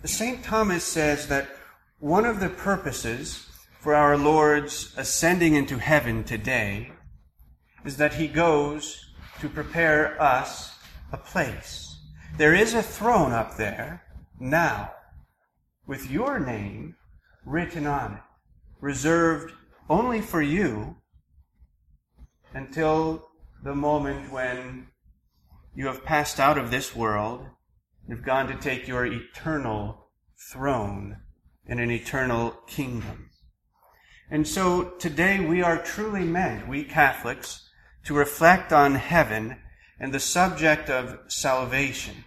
St. Thomas says that one of the purposes for our Lord's ascending into heaven today is that he goes to prepare us a place. There is a throne up there now with your name written on it, reserved only for you until the moment when you have passed out of this world. You've gone to take your eternal throne in an eternal kingdom. And so today we are truly meant, we Catholics, to reflect on heaven and the subject of salvation.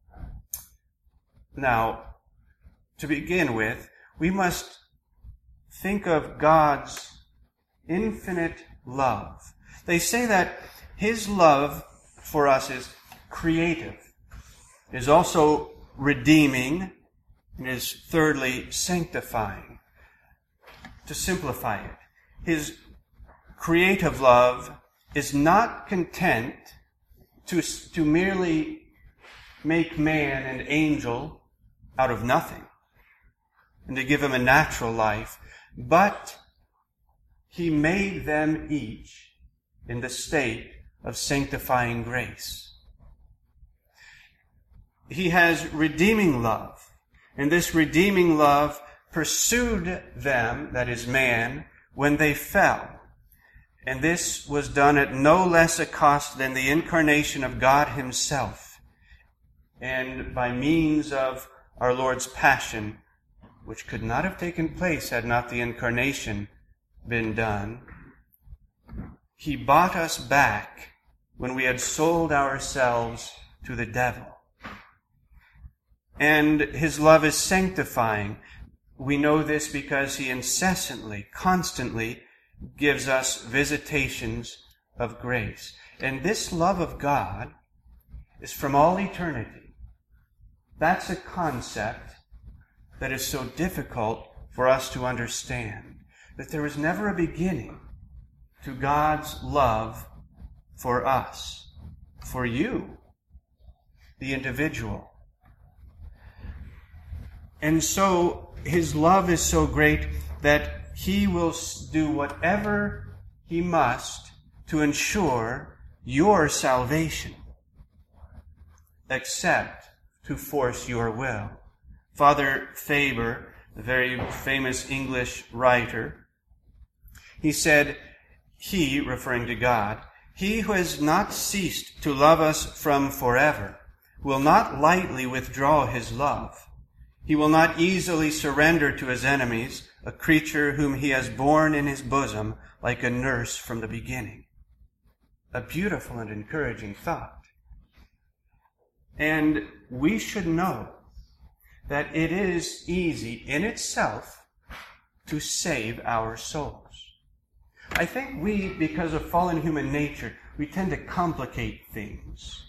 Now, to begin with, we must think of God's infinite love. They say that his love for us is creative, is also redeeming, and is thirdly sanctifying. To simplify it, his creative love is not content to merely make man and angel out of nothing and to give him a natural life, but he made them each in the state of sanctifying grace. He has redeeming love, and this redeeming love pursued them, that is man, when they fell. And this was done at no less a cost than the incarnation of God himself, and by means of our Lord's passion, which could not have taken place had not the incarnation been done. He bought us back when we had sold ourselves to the devil. And his love is sanctifying. We know this because he incessantly, constantly gives us visitations of grace. And this love of God is from all eternity. That's a concept that is so difficult for us to understand. That there was never a beginning to God's love for us, for you, the individual. And so his love is so great that he will do whatever he must to ensure your salvation, except to force your will. Father Faber, the very famous English writer, he said, he, referring to God, he who has not ceased to love us from forever will not lightly withdraw his love. He will not easily surrender to his enemies a creature whom he has borne in his bosom like a nurse from the beginning. A beautiful and encouraging thought. And we should know that it is easy in itself to save our souls. I think we, because of fallen human nature, we tend to complicate things.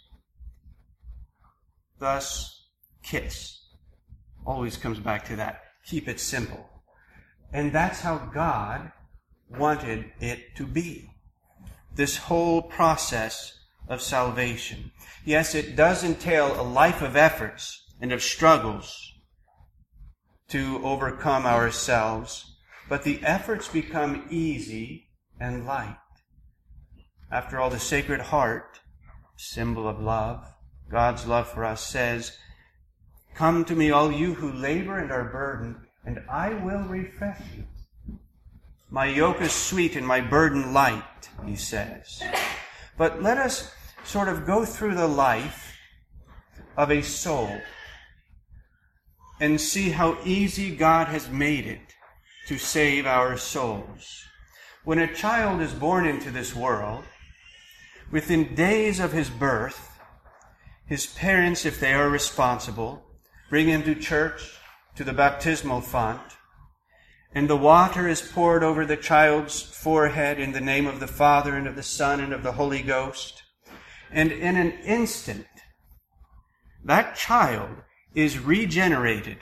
Thus, KISS. Always comes back to that. Keep it simple. And that's how God wanted it to be. This whole process of salvation. Yes, it does entail a life of efforts and of struggles to overcome ourselves, but the efforts become easy and light. After all, the Sacred Heart, symbol of love, God's love for us, says, "Come to me, all you who labor and are burdened, and I will refresh you. My yoke is sweet and my burden light," he says. But let us sort of go through the life of a soul and see how easy God has made it to save our souls. When a child is born into this world, within days of his birth, his parents, if they are responsible, bring him to church, to the baptismal font, and the water is poured over the child's forehead in the name of the Father and of the Son and of the Holy Ghost. And in an instant, that child is regenerated.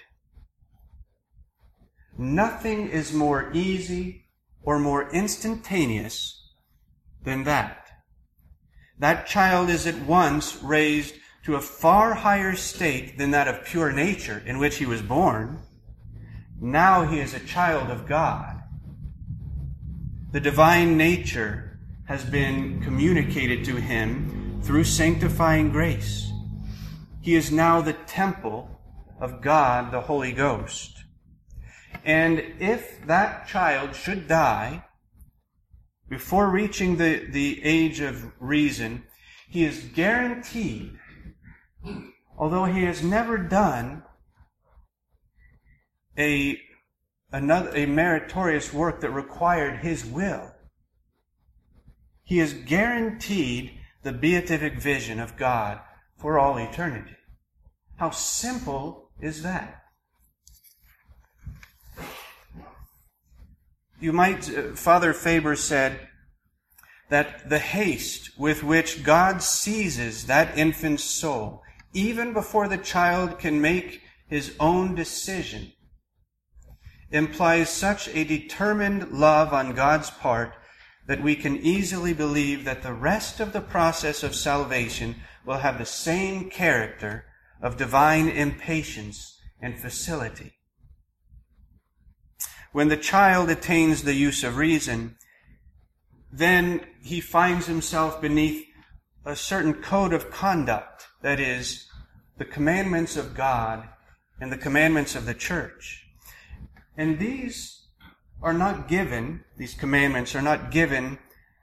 Nothing is more easy or more instantaneous than that. That child is at once raised to a far higher state than that of pure nature in which he was born, now he is a child of God. The divine nature has been communicated to him through sanctifying grace. He is now the temple of God, the Holy Ghost. And if that child should die before reaching the age of reason, he is guaranteed, although he has never done a meritorious work that required his will, he is guaranteed the beatific vision of God for all eternity. How simple is that? You might, Father Faber said that the haste with which God seizes that infant's soul, even before the child can make his own decision, implies such a determined love on God's part that we can easily believe that the rest of the process of salvation will have the same character of divine impatience and facility. When the child attains the use of reason, then he finds himself beneath a certain code of conduct, that is, the commandments of God and the commandments of the church. And these commandments are not given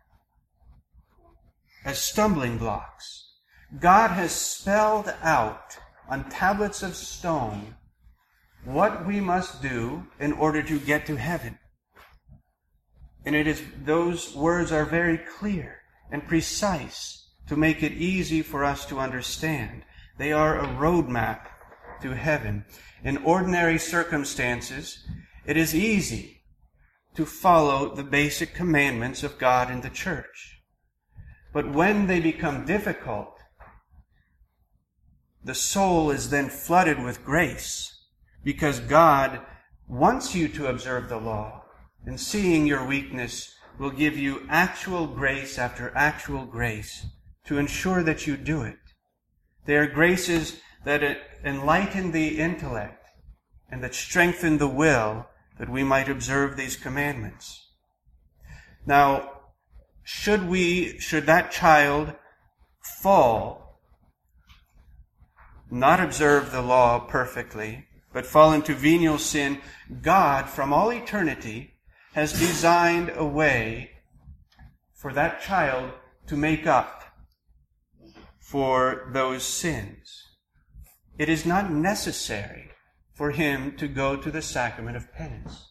as stumbling blocks. God has spelled out on tablets of stone what we must do in order to get to heaven. And those words are very clear and precise to make it easy for us to understand. They are a roadmap to heaven. In ordinary circumstances, it is easy to follow the basic commandments of God and the church. But when they become difficult, the soul is then flooded with grace, because God wants you to observe the law, and seeing your weakness will give you actual grace after actual grace to ensure that you do it. They are graces that enlighten the intellect and that strengthen the will that we might observe these commandments. Now, should that child fall, not observe the law perfectly, but fall into venial sin, God, from all eternity, has designed a way for that child to make up for those sins. It is not necessary for him to go to the sacrament of penance,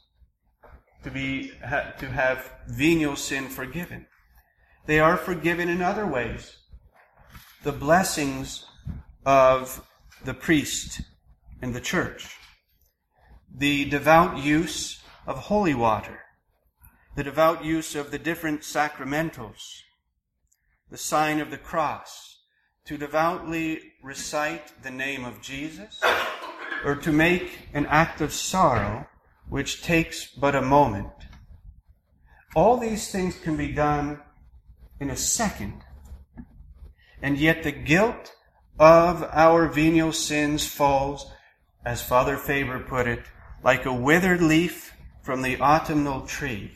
to have venial sin forgiven. They are forgiven in other ways. The blessings of the priest in the church, the devout use of holy water, the devout use of the different sacramentals, the sign of the cross, to devoutly recite the name of Jesus, or to make an act of sorrow which takes but a moment. All these things can be done in a second, and yet the guilt of our venial sins falls, as Father Faber put it, like a withered leaf from the autumnal tree.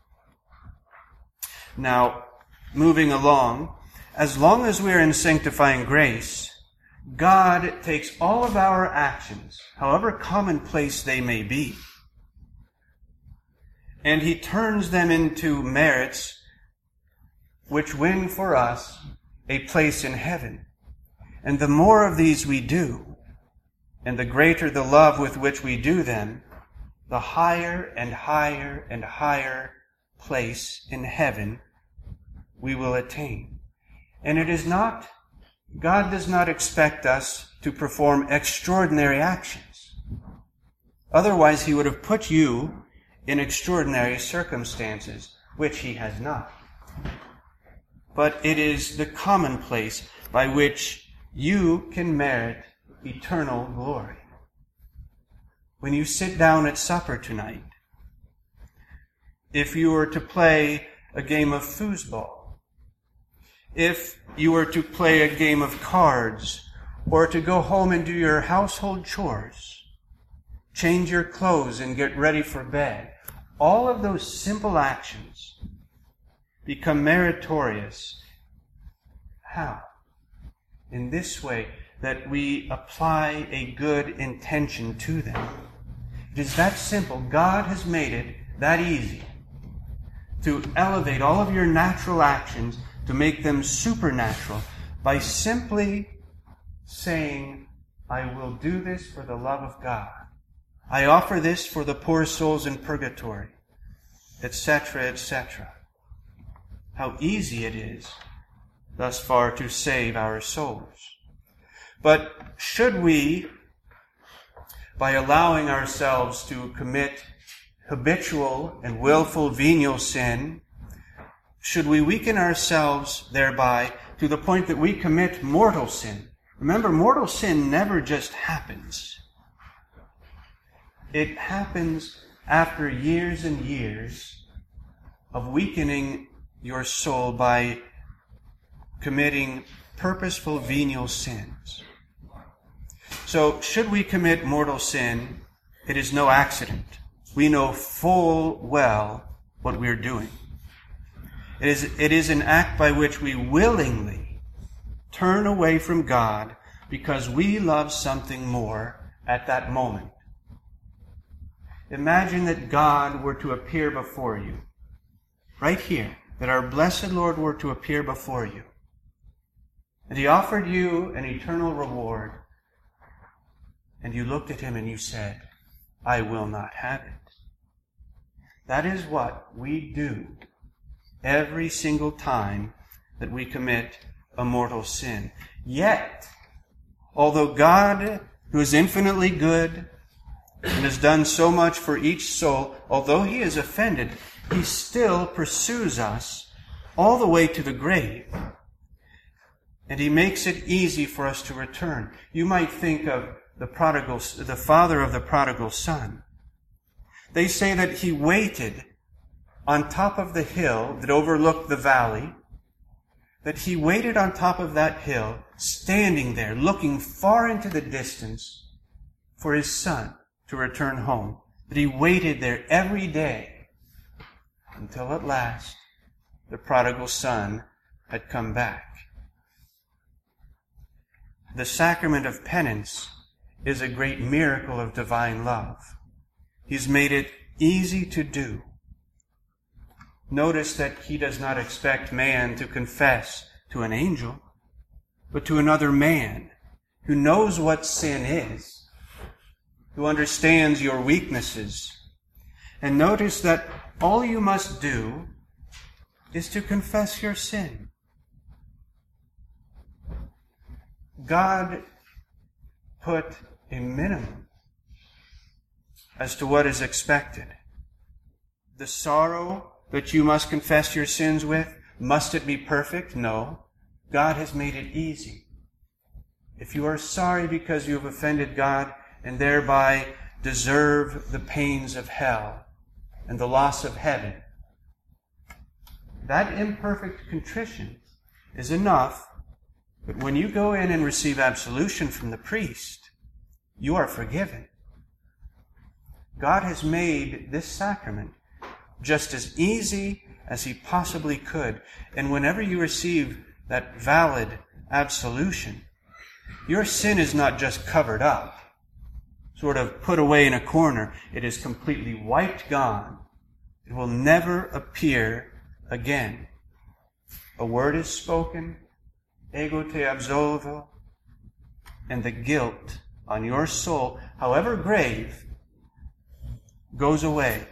Now, moving along, as long as we are in sanctifying grace, God takes all of our actions, however commonplace they may be, and He turns them into merits which win for us a place in heaven. And the more of these we do, and the greater the love with which we do them, the higher and higher and higher place in heaven we will attain. And God does not expect us to perform extraordinary actions. Otherwise, He would have put you in extraordinary circumstances, which He has not. But it is the commonplace by which you can merit eternal glory. When you sit down at supper tonight, if you were to play a game of foosball, if you were to play a game of cards or to go home and do your household chores, change your clothes and get ready for bed. All of those simple actions become meritorious. How? In this way, that we apply a good intention to them. It is that simple. God has made it that easy to elevate all of your natural actions, to make them supernatural, by simply saying, I will do this for the love of God. I offer this for the poor souls in purgatory, etc., etc. How easy it is thus far to save our souls. But should we, by allowing ourselves to commit habitual and willful venial sin, should we weaken ourselves thereby to the point that we commit mortal sin? Remember, mortal sin never just happens. It happens after years and years of weakening your soul by committing purposeful venial sins. So, should we commit mortal sin, it is no accident. We know full well what we're doing. It is an act by which we willingly turn away from God because we love something more at that moment. Imagine that God were to appear before you, right here, that our blessed Lord were to appear before you, and He offered you an eternal reward, and you looked at Him and you said, I will not have it. That is what we do every single time that we commit a mortal sin. Yet, although God, who is infinitely good and has done so much for each soul, although He is offended, He still pursues us all the way to the grave. And He makes it easy for us to return. You might think of the father of the prodigal son. They say that he waited on top of the hill that overlooked the valley, that he waited on top of that hill, standing there, looking far into the distance for his son to return home. That he waited there every day until at last the prodigal son had come back. The sacrament of penance is a great miracle of divine love. He's made it easy to do. Notice that He does not expect man to confess to an angel, but to another man who knows what sin is, who understands your weaknesses. And notice that all you must do is to confess your sin. God put a minimum as to what is expected. The sorrow that you must confess your sins with, must it be perfect? No. God has made it easy. If you are sorry because you have offended God and thereby deserve the pains of hell and the loss of heaven, that imperfect contrition is enough. But when you go in and receive absolution from the priest, you are forgiven. God has made this sacrament just as easy as He possibly could. And whenever you receive that valid absolution, your sin is not just covered up, sort of put away in a corner. It is completely wiped, gone. It will never appear again. A word is spoken, ego te absolvo, and the guilt on your soul, however grave, goes away.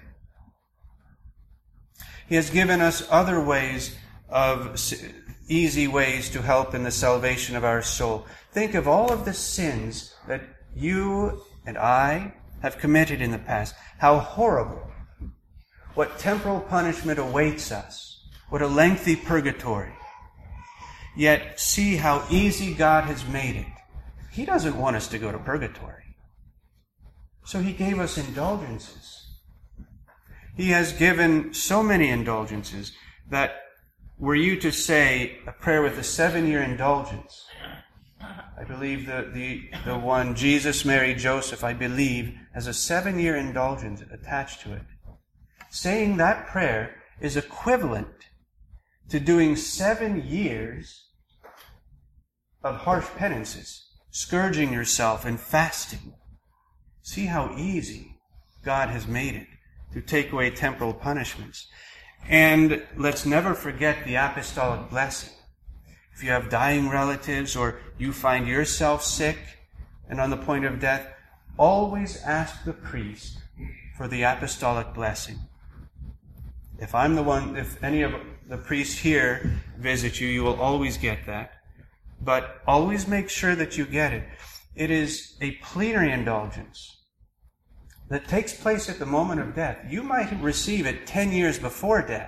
He has given us other ways easy ways to help in the salvation of our soul. Think of all of the sins that you and I have committed in the past. How horrible. What temporal punishment awaits us. What a lengthy purgatory. Yet see how easy God has made it. He doesn't want us to go to purgatory. So He gave us indulgences. He has given so many indulgences that were you to say a prayer with a 7-year indulgence, I believe the one, Jesus, Mary, Joseph, I believe, has a 7-year indulgence attached to it. Saying that prayer is equivalent to doing 7 years of harsh penances, scourging yourself and fasting. See how easy God has made it to take away temporal punishments. And let's never forget the apostolic blessing. If you have dying relatives or you find yourself sick and on the point of death, always ask the priest for the apostolic blessing. If any of the priests here visit you, you will always get that. But always make sure that you get it. It is a plenary indulgence that takes place at the moment of death. You might receive it 10 years before death,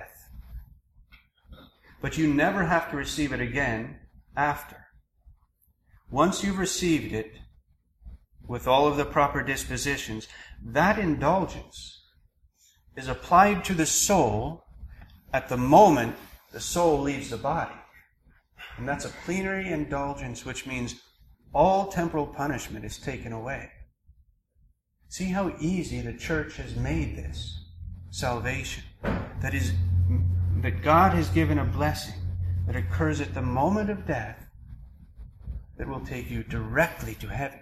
but you never have to receive it again after. Once you've received it with all of the proper dispositions, that indulgence is applied to the soul at the moment the soul leaves the body. And that's a plenary indulgence, which means all temporal punishment is taken away. See how easy the church has made this salvation. That God has given a blessing that occurs at the moment of death that will take you directly to heaven.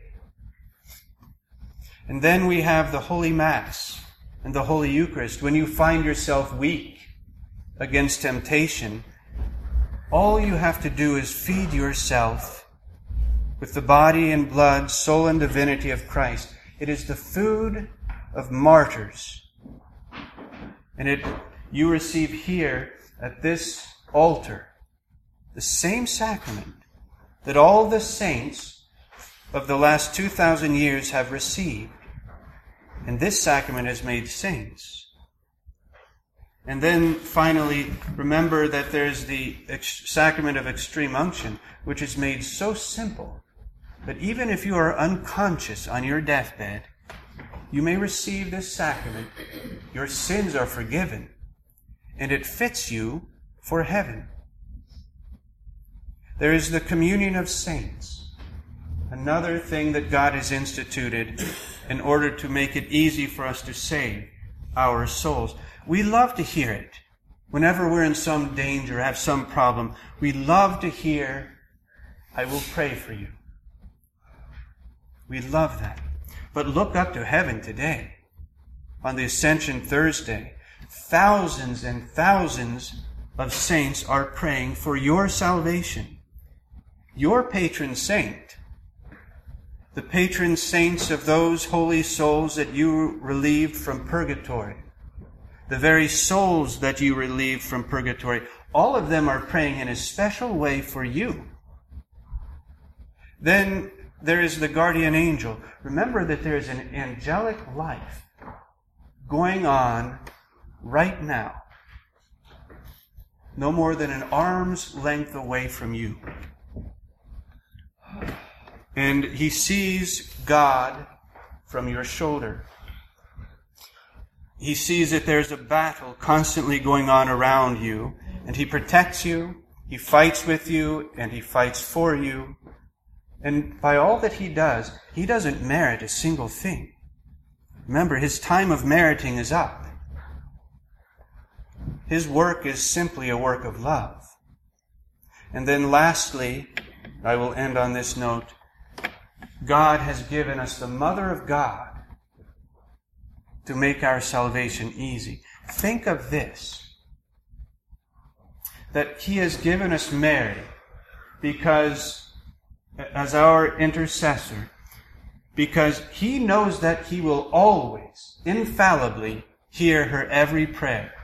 And then we have the Holy Mass and the Holy Eucharist. When you find yourself weak against temptation, all you have to do is feed yourself with the body and blood, soul and divinity of Christ. It is the food of martyrs. And you receive here at this altar the same sacrament that all the saints of the last 2,000 years have received. And this sacrament has made saints. And then finally, remember that there's the sacrament of extreme unction, which is made so simple that even if you are unconscious on your deathbed, you may receive this sacrament. Your sins are forgiven, and it fits you for heaven. There is the communion of saints, another thing that God has instituted in order to make it easy for us to save our souls. We love to hear it. Whenever we're in some danger, have some problem, we love to hear, "I will pray for you." We love that. But look up to heaven today. On the Ascension Thursday, thousands and thousands of saints are praying for your salvation. Your patron saint, the patron saints of those holy souls that you relieved from purgatory, the very souls that you relieved from purgatory, all of them are praying in a special way for you. Then there is the guardian angel. Remember that there is an angelic life going on right now, no more than an arm's length away from you. And he sees God from your shoulder. He sees that there's a battle constantly going on around you, and he protects you, he fights with you, and he fights for you. And by all that he does, he doesn't merit a single thing. Remember, his time of meriting is up. His work is simply a work of love. And then lastly, I will end on this note, God has given us the Mother of God to make our salvation easy. Think of this, that he has given us Mary as our intercessor, because he knows that he will always, infallibly, hear her every prayer.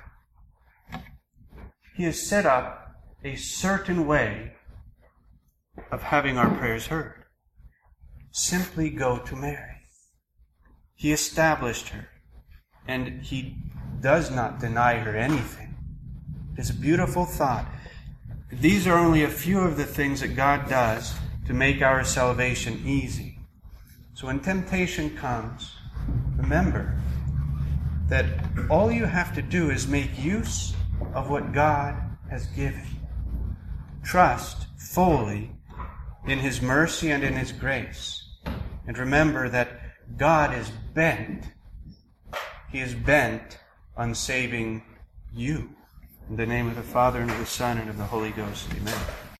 He has set up a certain way of having our prayers heard. Simply go to Mary. He established her, and he does not deny her anything. It's a beautiful thought. These are only a few of the things that God does to make our salvation easy. So when temptation comes, remember that all you have to do is make use of what God has given. Trust fully in His mercy and in His grace. And remember that God is bent. He is bent on saving you. In the name of the Father, and of the Son, and of the Holy Ghost. Amen.